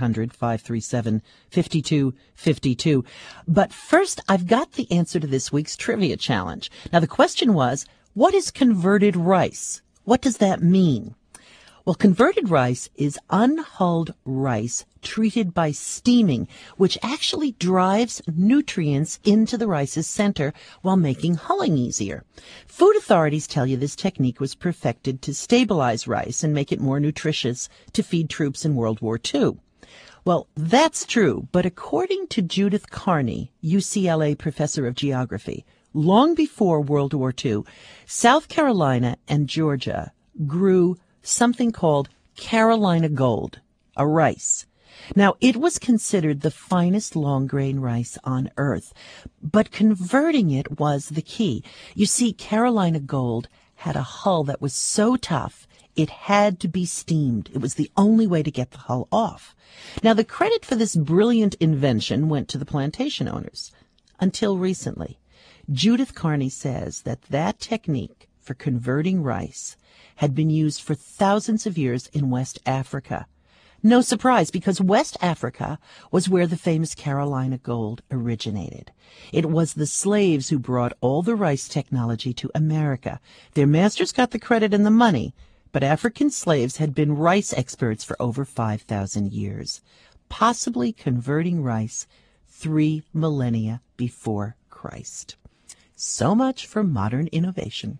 800-537-5252. But first, I've got the answer to this week's trivia challenge. Now, the question was, what is converted rice? What does that mean? Well, converted rice is unhulled rice treated by steaming, which actually drives nutrients into the rice's center while making hulling easier. Food authorities tell you this technique was perfected to stabilize rice and make it more nutritious to feed troops in World War II. Well, that's true, but according to Judith Carney, UCLA professor of geography, long before World War II, South Carolina and Georgia grew something called Carolina Gold, a rice. Now, it was considered the finest long-grain rice on earth, but converting it was the key. You see, Carolina Gold had a hull that was so tough, it had to be steamed. It was the only way to get the hull off. Now, the credit for this brilliant invention went to the plantation owners. Until recently, Judith Carney says that that technique for converting rice had been used for thousands of years in West Africa. No surprise, because West Africa was where the famous Carolina Gold originated. It was the slaves who brought all the rice technology to America. Their masters got the credit and the money, but African slaves had been rice experts for over 5,000 years, possibly converting rice 3 millennia before Christ. So much for modern innovation.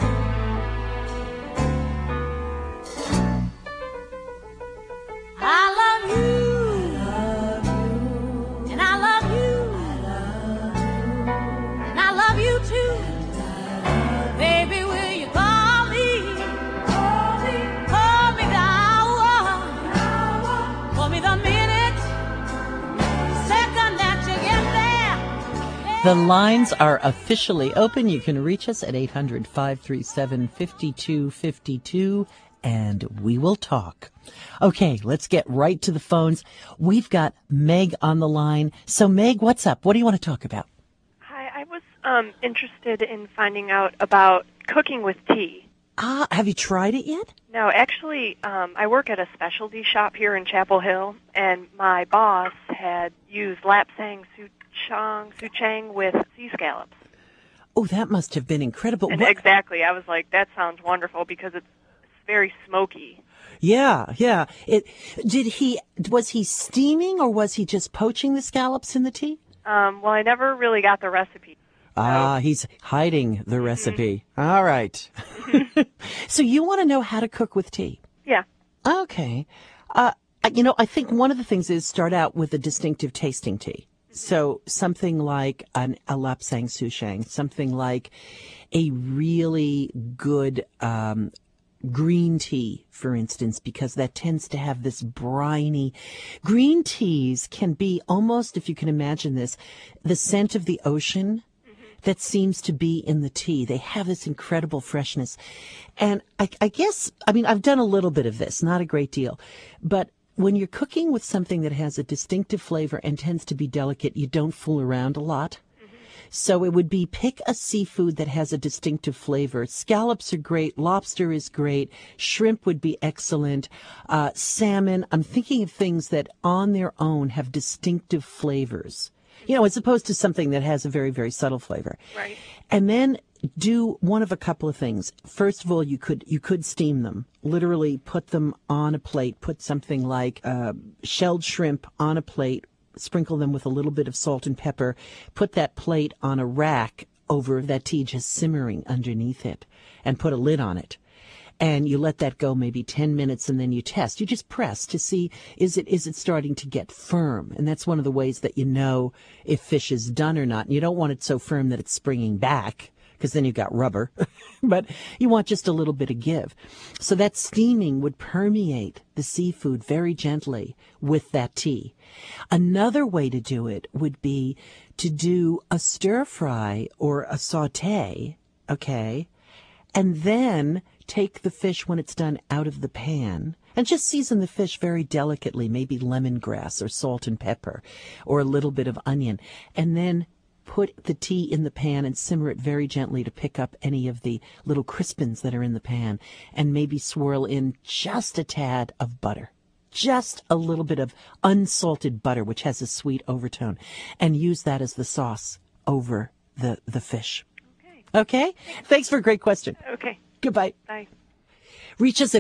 The lines are officially open. You can reach us at 800-537-5252, and we will talk. Okay, let's get right to the phones. We've got Meg on the line. So, Meg, what's up? What do you want to talk about? Hi, I was interested in finding out about cooking with tea. Have you tried it yet? No, actually, I work at a specialty shop here in Chapel Hill, and my boss had used lapsang souchong with sea scallops. Oh, that must have been incredible. And exactly. I was like, that sounds wonderful because it's very smoky. Yeah. Was he steaming or was he just poaching the scallops in the tea? Well, I never really got the recipe. He's hiding the recipe. All right. So you want to know how to cook with tea? Yeah. Okay. I think one of the things is start out with a distinctive tasting tea. So something like a lapsang souchong, something like a really good green tea, for instance, because that tends to have this briny. Green teas can be almost, if you can imagine this, the scent of the ocean that seems to be in the tea. They have this incredible freshness. And I guess, I've done a little bit of this, not a great deal, but when you're cooking with something that has a distinctive flavor and tends to be delicate, you don't fool around a lot. So it would be pick a seafood that has a distinctive flavor. Scallops are great. Lobster is great. Shrimp would be excellent. Salmon. I'm thinking of things that on their own have distinctive flavors, as opposed to something that has a very, very subtle flavor. Right. And then do one of a couple of things. First of all, you could steam them. Literally put them on a plate. Put something like shelled shrimp on a plate. Sprinkle them with a little bit of salt and pepper. Put that plate on a rack over that tea just simmering underneath it, and put a lid on it. And you let that go maybe 10 minutes, and then you test. You just press to see, is it starting to get firm? And that's one of the ways that you know if fish is done or not. And you don't want it so firm that it's springing back, because then you've got rubber. But you want just a little bit of give. So that steaming would permeate the seafood very gently with that tea. Another way to do it would be to do a stir fry or a saute okay? And then take the fish when it's done out of the pan and just season the fish very delicately, maybe lemongrass or salt and pepper or a little bit of onion. And then put the tea in the pan and simmer it very gently to pick up any of the little crispins that are in the pan, and maybe swirl in just a tad of butter. Just a little bit of unsalted butter, which has a sweet overtone, and use that as the sauce over the fish. Okay? Thanks for a great question. Okay. Goodbye. Bye. Reach us at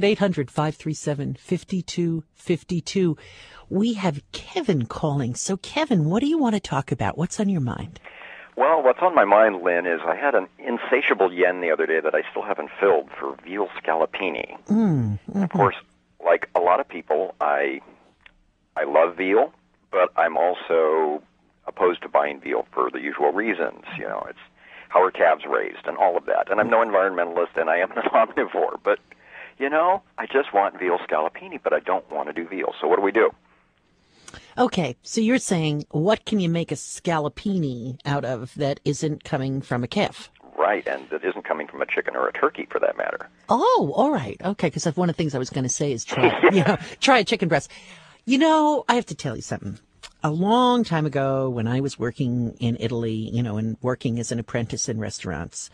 800-537-5252. We have Kevin calling. So, Kevin, what do you want to talk about? What's on your mind? Well, what's on my mind, Lynn, is I had an insatiable yen the other day that I still haven't filled for veal scallopini. Mm-hmm. Of course, like a lot of people, I love veal, but I'm also opposed to buying veal for the usual reasons. You know, it's how are calves raised and all of that. And I'm no environmentalist, and I am an omnivore. But, you know, I just want veal scallopini, but I don't want to do veal. So what do? Okay, so you're saying, what can you make a scallopini out of that isn't coming from a calf? Right, and that isn't coming from a chicken or a turkey, for that matter. Oh, all right. Okay, because one of the things I was going to say is try a chicken breast. You know, I have to tell you something. A long time ago, when I was working in Italy, and working as an apprentice in restaurants,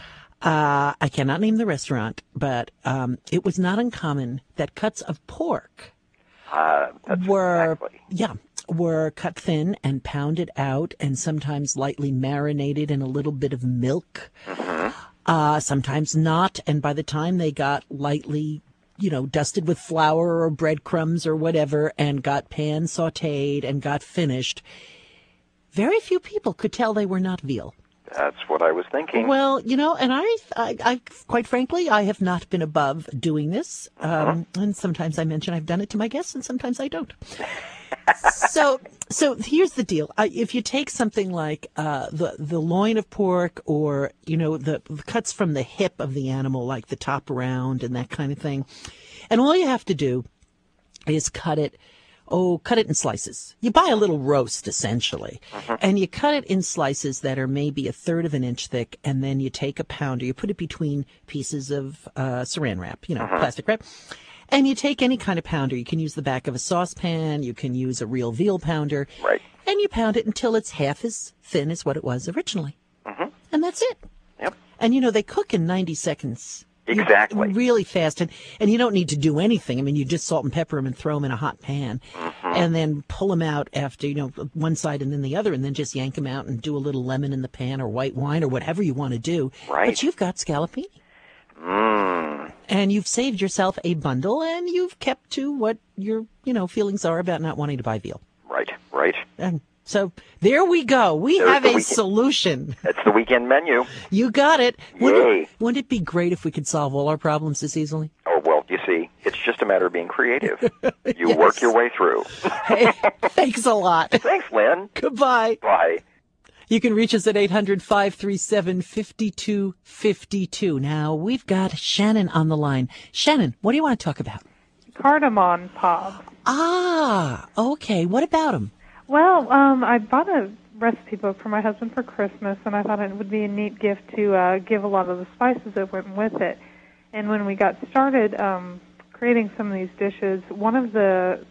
I cannot name the restaurant, but it was not uncommon that cuts of pork were cut thin and pounded out, and sometimes lightly marinated in a little bit of milk. Sometimes not, and by the time they got lightly dusted with flour or breadcrumbs or whatever, and got pan sautéed and got finished, very few people could tell they were not veal. That's what I was thinking. Well, and I quite frankly, I have not been above doing this. And sometimes I mention I've done it to my guests, and sometimes I don't. So here's the deal. If you take something like the loin of pork, or the cuts from the hip of the animal, like the top round and that kind of thing, and all you have to do is cut it in slices. You buy a little roast, essentially, and you cut it in slices that are maybe a third of an inch thick, and then you take a pounder, you put it between pieces of saran wrap, plastic wrap. And you take any kind of pounder. You can use the back of a saucepan. You can use a real veal pounder. Right. And you pound it until it's half as thin as what it was originally. And that's it. Yep. And, they cook in 90 seconds. Exactly. Really fast. And you don't need to do anything. I mean, you just salt and pepper them and throw them in a hot pan. And then pull them out after, one side and then the other, and then just yank them out and do a little lemon in the pan or white wine or whatever you want to do. Right. But you've got scallopini. And you've saved yourself a bundle, and you've kept to what your, feelings are about not wanting to buy veal. Right. And so there we go. We have a solution. It's the weekend menu. You got it. Yay. Wouldn't it be great if we could solve all our problems this easily? Oh, well, you see, it's just a matter of being creative. You work your way through. Hey, thanks a lot. Thanks, Lynn. Goodbye. Bye. You can reach us at 800-537-5252. Now, we've got Shannon on the line. Shannon, what do you want to talk about? Cardamom pods. Ah, okay. What about them? Well, I bought a recipe book for my husband for Christmas, and I thought it would be a neat gift to give a lot of the spices that went with it. And when we got started creating some of these dishes, one of the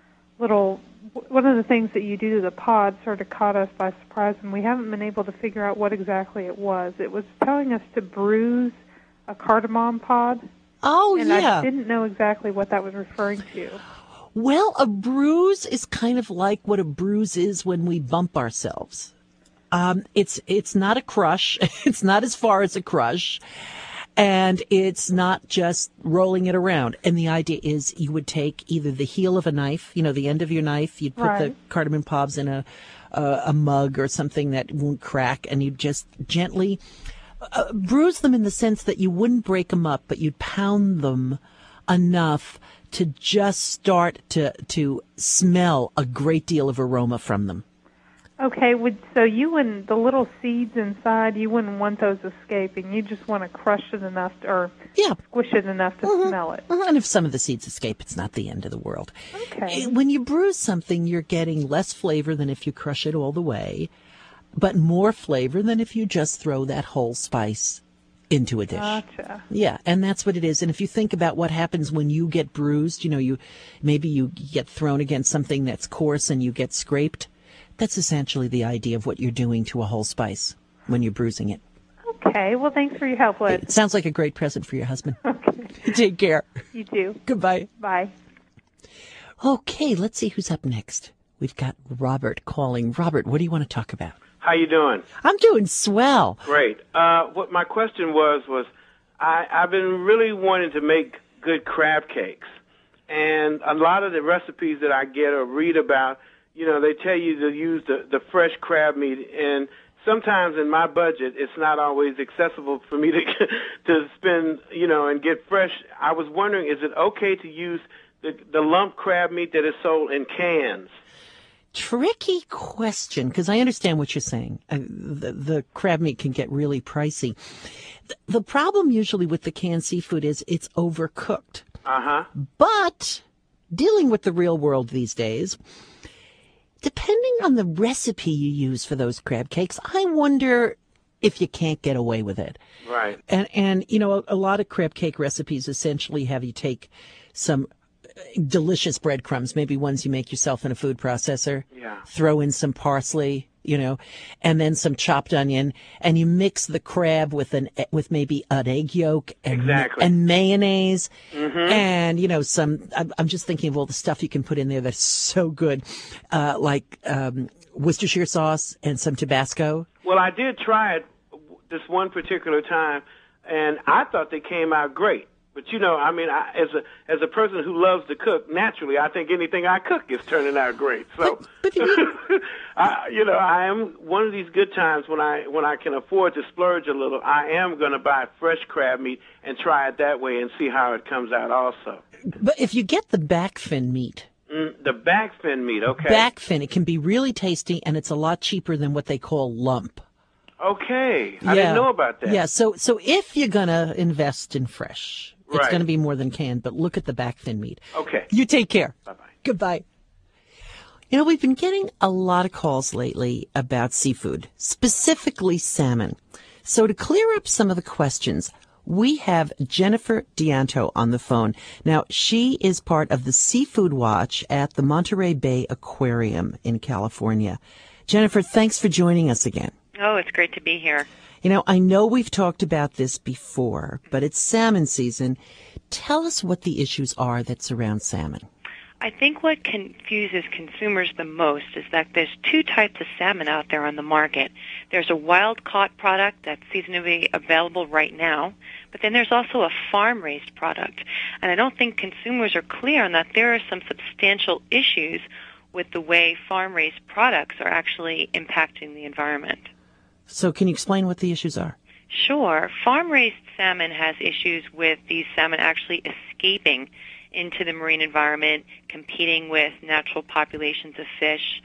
things that you do to the pod sort of caught us by surprise, and we haven't been able to figure out what exactly it was. It was telling us to bruise a cardamom pod. Oh, and yeah. I didn't know exactly what that was referring to. Well, a bruise is kind of like what a bruise is when we bump ourselves. It's not a crush. It's not as far as a crush. And it's not just rolling it around. And the idea is you would take either the heel of a knife, the end of your knife, you'd put the cardamom pods in a mug or something that won't crack, and you'd just gently bruise them in the sense that you wouldn't break them up, but you'd pound them enough to just start to smell a great deal of aroma from them. Okay, so you wouldn't, the little seeds inside, you wouldn't want those escaping. You just want to crush it enough squish it enough to smell it. And if some of the seeds escape, it's not the end of the world. Okay. When you bruise something, you're getting less flavor than if you crush it all the way, but more flavor than if you just throw that whole spice into a dish. Gotcha. Yeah, and that's what it is. And if you think about what happens when you get bruised, you get thrown against something that's coarse and you get scraped, that's essentially the idea of what you're doing to a whole spice when you're bruising it. Okay. Well, thanks for your help, Liz. It sounds like a great present for your husband. Okay. Take care. You too. Goodbye. Bye. Okay, let's see who's up next. We've got Robert calling. Robert, what do you want to talk about? How you doing? I'm doing swell. Great. What my question was I've been really wanting to make good crab cakes, and a lot of the recipes that I get or read about, they tell you to use the fresh crab meat, and sometimes in my budget, it's not always accessible for me to spend, and get fresh. I was wondering, is it okay to use the lump crab meat that is sold in cans? Tricky question, because I understand what you're saying. The crab meat can get really pricey. The problem usually with the canned seafood is it's overcooked. Uh-huh. But dealing with the real world these days, depending on the recipe you use for those crab cakes, I wonder if you can't get away with it. Right. And a lot of crab cake recipes essentially have you take some delicious breadcrumbs, maybe ones you make yourself in a food processor. Yeah. Throw in some parsley, and then some chopped onion, and you mix the crab with maybe an egg yolk and and mayonnaise, and I'm just thinking of all the stuff you can put in there that's so good, like Worcestershire sauce and some Tabasco. Well, I did try it this one particular time, and I thought they came out great. But as a person who loves to cook, naturally, I think anything I cook is turning out great. So, I am one of these good times when I can afford to splurge a little. I am going to buy fresh crab meat and try it that way and see how it comes out. Also, but if you get the back fin meat. The back fin meat, okay. Back fin, it can be really tasty, and it's a lot cheaper than what they call lump. Okay, I didn't know about that. Yeah, so if you're going to invest in fresh, it's going to be more than canned, but look at the back fin meat. Okay. You take care. Bye-bye. Goodbye. We've been getting a lot of calls lately about seafood, specifically salmon. So to clear up some of the questions, we have Jennifer Dianto on the phone. Now, she is part of the Seafood Watch at the Monterey Bay Aquarium in California. Jennifer, thanks for joining us again. Oh, it's great to be here. I know we've talked about this before, but it's salmon season. Tell us what the issues are that surround salmon. I think what confuses consumers the most is that there's two types of salmon out there on the market. There's a wild-caught product that's seasonally available right now, but then there's also a farm-raised product. And I don't think consumers are clear on that there are some substantial issues with the way farm-raised products are actually impacting the environment. So can you explain what the issues are? Sure. Farm-raised salmon has issues with these salmon actually escaping into the marine environment, competing with natural populations of fish.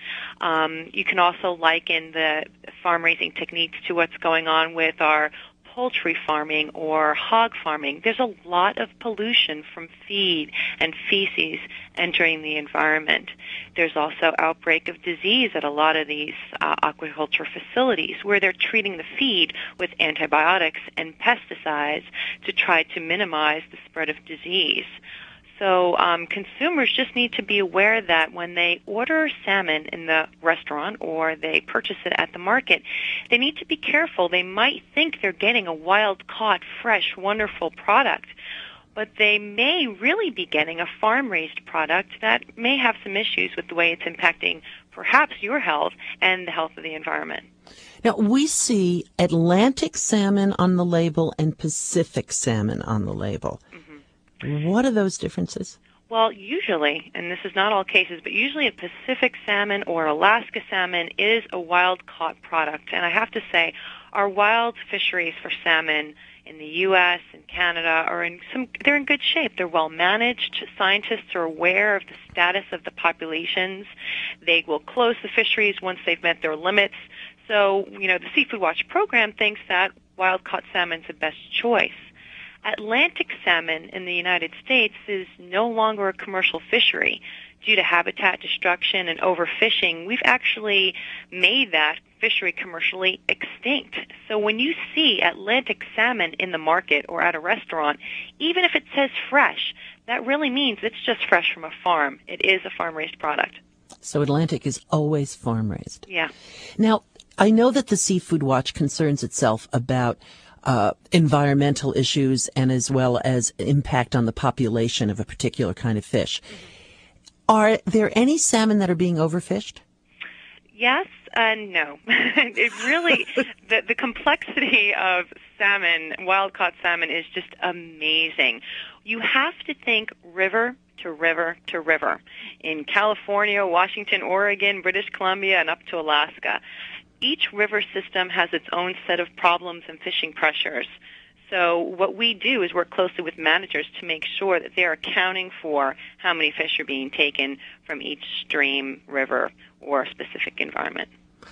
You can also liken the farm-raising techniques to what's going on with our poultry farming or hog farming. There's a lot of pollution from feed and feces entering the environment. There's also outbreak of disease at a lot of these aquaculture facilities where they're treating the feed with antibiotics and pesticides to try to minimize the spread of disease. So consumers just need to be aware that when they order salmon in the restaurant or they purchase it at the market, they need to be careful. They might think they're getting a wild-caught, fresh, wonderful product, but they may really be getting a farm-raised product that may have some issues with the way it's impacting perhaps your health and the health of the environment. Now, we see Atlantic salmon on the label and Pacific salmon on the label. What are those differences? Well, usually, and this is not all cases, but usually a Pacific salmon or Alaska salmon is a wild-caught product. And I have to say, our wild fisheries for salmon in the U.S. and Canada they're in good shape. They're well managed. Scientists are aware of the status of the populations. They will close the fisheries once they've met their limits. So, the Seafood Watch program thinks that wild-caught salmon's the best choice. Atlantic salmon in the United States is no longer a commercial fishery. Due to habitat destruction and overfishing, we've actually made that fishery commercially extinct. So when you see Atlantic salmon in the market or at a restaurant, even if it says fresh, that really means it's just fresh from a farm. It is a farm-raised product. So Atlantic is always farm-raised. Yeah. Now, I know that the Seafood Watch concerns itself about environmental issues and as well as impact on the population of a particular kind of fish. Are there any salmon that are being overfished? Yes and no. It really, the complexity of salmon, wild-caught salmon, is just amazing. You have to think river to river to river. In California, Washington, Oregon, British Columbia, and up to Alaska. Each river system has its own set of problems and fishing pressures. So what we do is work closely with managers to make sure that they're accounting for how many fish are being taken from each stream, river, or specific environment.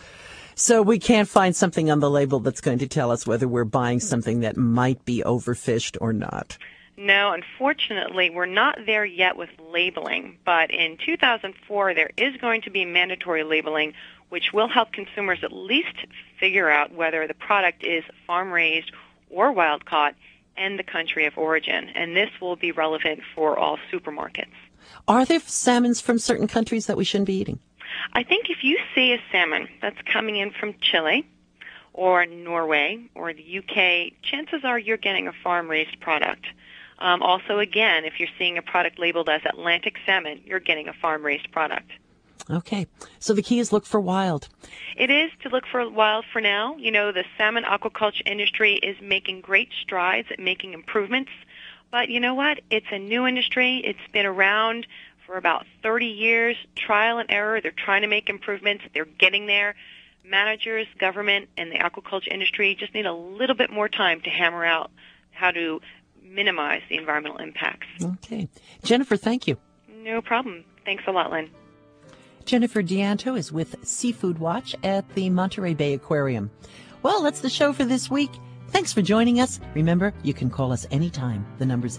So we can't find something on the label that's going to tell us whether we're buying something that might be overfished or not. No, unfortunately, we're not there yet with labeling. But in 2004, there is going to be mandatory labeling, which will help consumers at least figure out whether the product is farm-raised or wild-caught and the country of origin. And this will be relevant for all supermarkets. Are there salmons from certain countries that we shouldn't be eating? I think if you see a salmon that's coming in from Chile or Norway or the UK, chances are you're getting a farm-raised product. Also, again, if you're seeing a product labeled as Atlantic salmon, you're getting a farm-raised product. Okay. So the key is look for wild. It is to look for wild for now. You know, the salmon aquaculture industry is making great strides at making improvements. But you know what? It's a new industry. It's been around for about 30 years, trial and error. They're trying to make improvements. They're getting there. Managers, government, and the aquaculture industry just need a little bit more time to hammer out how to minimize the environmental impacts. Okay. Jennifer, thank you. No problem. Thanks a lot, Lynn. Jennifer D'Anto is with Seafood Watch at the Monterey Bay Aquarium. Well, that's the show for this week. Thanks for joining us. Remember, you can call us anytime. The number's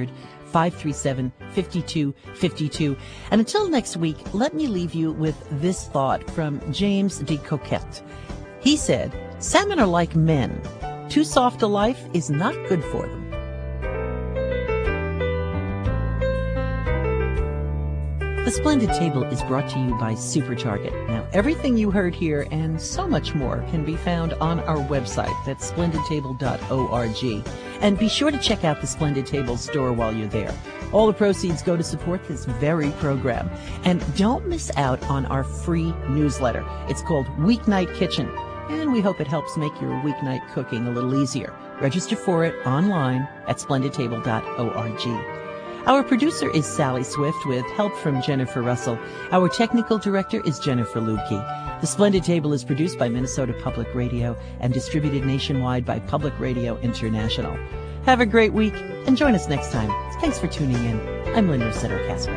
800-537-5252. And until next week, let me leave you with this thought from James de Coquette. He said, "Salmon are like men. Too soft a life is not good for them." The Splendid Table is brought to you by SuperTarget. Now, everything you heard here and so much more can be found on our website. That's splendidtable.org. And be sure to check out the Splendid Table store while you're there. All the proceeds go to support this very program. And don't miss out on our free newsletter. It's called Weeknight Kitchen, and we hope it helps make your weeknight cooking a little easier. Register for it online at splendidtable.org. Our producer is Sally Swift with help from Jennifer Russell. Our technical director is Jennifer Lubke. The Splendid Table is produced by Minnesota Public Radio and distributed nationwide by Public Radio International. Have a great week and join us next time. Thanks for tuning in. I'm Lynn Rossetto-Kasper.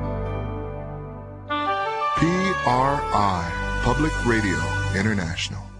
PRI, Public Radio International.